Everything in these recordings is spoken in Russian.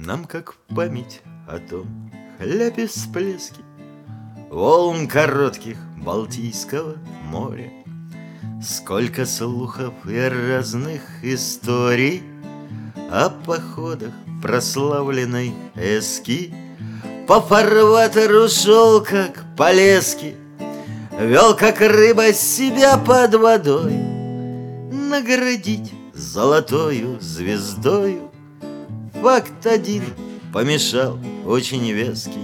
нам как память о том хлябе всплески волн коротких Балтийского моря. Сколько слухов и разных историй о походах прославленной Эски. По фарватеру шел, как по леске, вел, как рыба, себя под водой. Наградить золотою звездою факт один помешал очень веский.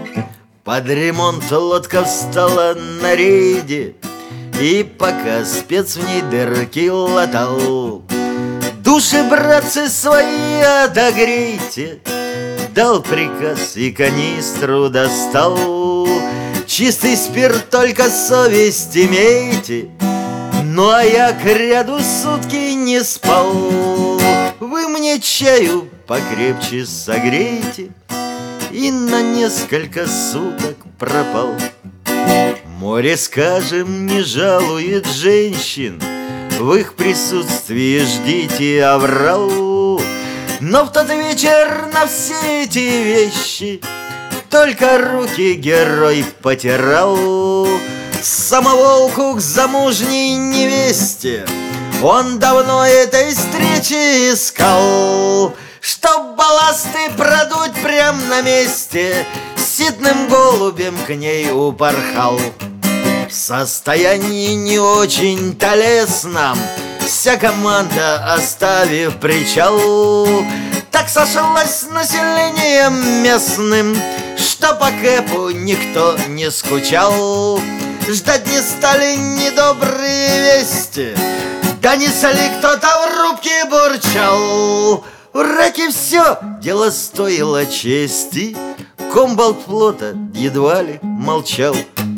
Под ремонт лодка встала на рейде, и пока спец в ней дырки латал, души, братцы, свои отогрейте, дал приказ и канистру достал. Чистый спирт, только совесть имейте. Ну а я к ряду сутки не спал. Вы мне чаю покрепче согрейте, и на несколько суток пропал. Море, скажем, не жалует женщин, в их присутствии ждите оврал. Но в тот вечер на все эти вещи только руки герой потирал. Самоволку к замужней невесте он давно этой встречи искал, чтоб балласты продуть прям на месте, ситным голубем к ней упорхал. В состоянии не очень-то лесном вся команда, оставив причал, так сошлась с населением местным, что по Кэпу никто не скучал. Ждать не стали недобрые вести, донесли, кто-то в рубке бурчал. В раке все дело стоило чести, комбалт флота едва ли молчал.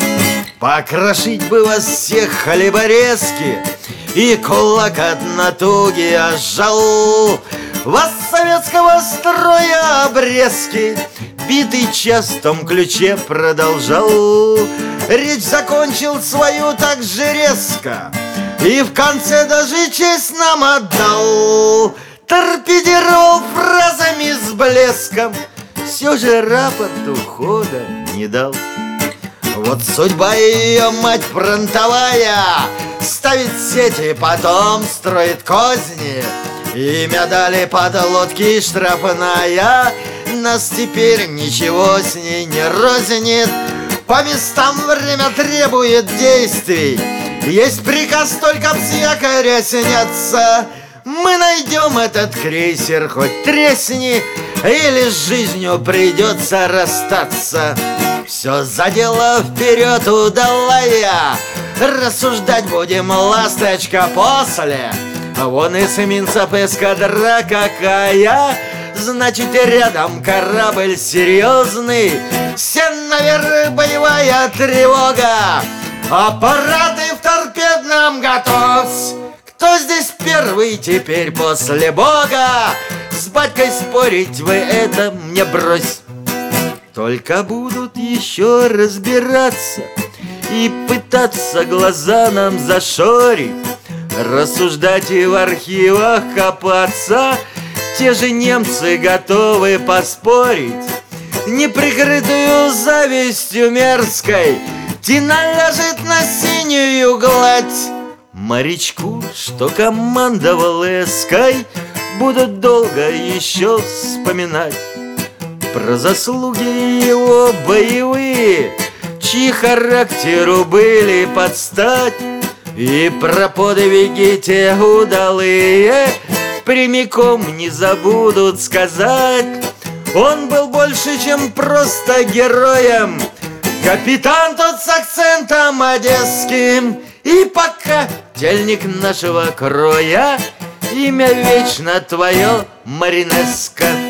Покрошить бы вас всех хлеборезки, и кулак от натуги ожал. Вас советского строя обрезки битый час в том ключе продолжал. Речь закончил свою так же резко, и в конце даже честь нам отдал. Торпедировал фразами с блеском, все же рапорту хода не дал. Вот судьба ее, мать фронтовая, ставит сети, потом строит козни. Имя дали под лодки штрафная, нас теперь ничего с ней не рознит. По местам время требует действий, есть приказ только с якоря сняться. Мы найдем этот крейсер, хоть тресни, или с жизнью придется расстаться. Все за дело вперед удалая, рассуждать будем, ласточка, после. Вон эсминцев эскадра какая, значит, рядом корабль серьезный. Все наверх, боевая тревога, аппараты в торпедном готовь. Кто здесь первый теперь после Бога? С батькой спорить вы это мне брось. Только будут еще разбираться и пытаться глаза нам зашорить, рассуждать и в архивах копаться. Те же немцы готовы поспорить, неприкрытую завистью мерзкой тина ляжет на синюю гладь. Морячку, что командовал Эской, будут долго еще вспоминать про заслуги его боевые, чьи характеру были под стать, и про подвиги те удалые прямиком не забудут сказать. Он был больше, чем просто героем, капитан тот с акцентом одесским. И пока тельник нашего кроя, имя вечно твое, Маринеско.